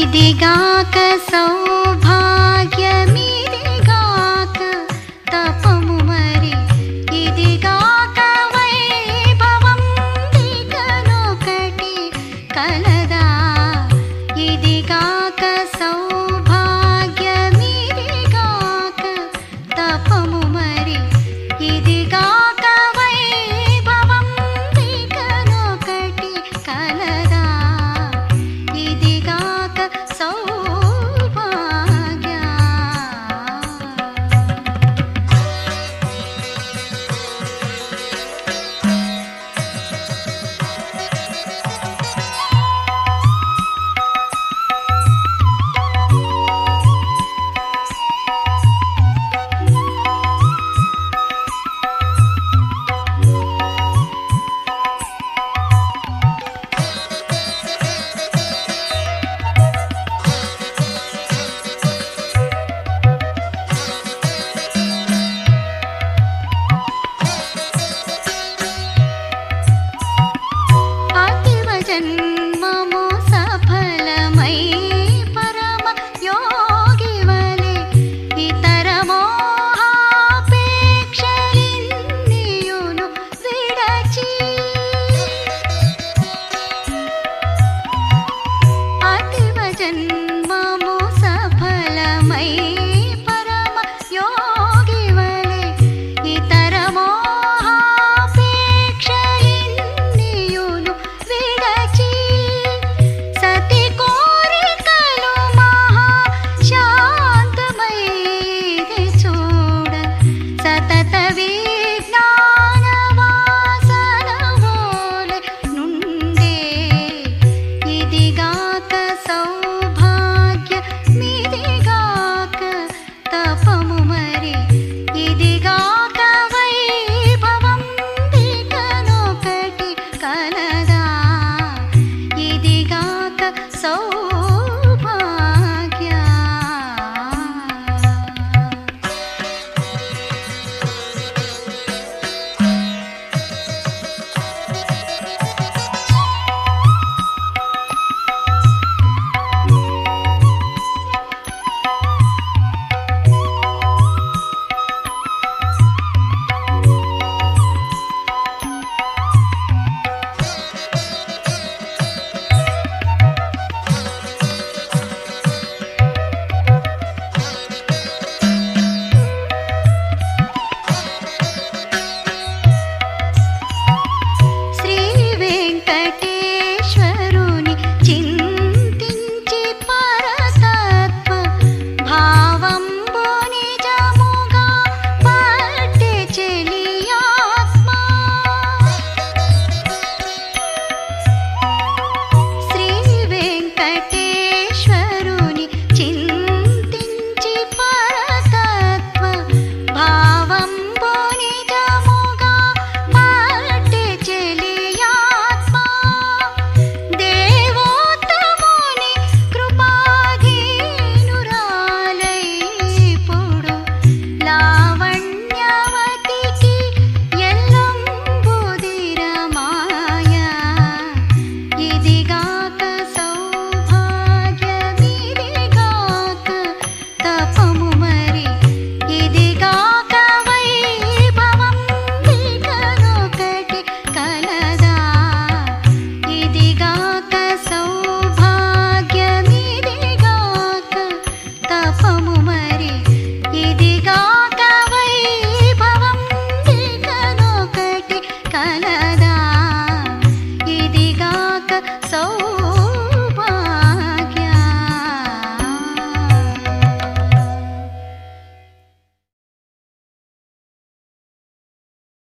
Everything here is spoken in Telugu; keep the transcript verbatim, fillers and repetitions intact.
ఇదిగాక సౌభాగ్యమిదిగాక తపము మరి ఇదిగాక వైభవం దిగనొకటి కలదా ఇదిగాక సౌభాగ్యమిదిగాక తపము మరి ఇదిగాక వైభవం దిగనొకటి కలదా ఇదిగాక సౌభాగ్య జన్మము సఫలమై పరమ యోగి వలె ఇతర మోహాపేక్షలిన్నియును విడచి అతివ జన్మము సఫలమై పరమ యోగి వలె ఇతర మోహాపేక్షలిన్నియును సతి కోరికలు మహా శాంతమైది చూడ సతత విజ్ఞాన వాసన వోలె నుండే ఇదిగాక సౌభాగ్య మిదిగాక తపము మరి ఇదిగాక వైభవం దిగనొకటి కలదా ఇదిగాక సౌ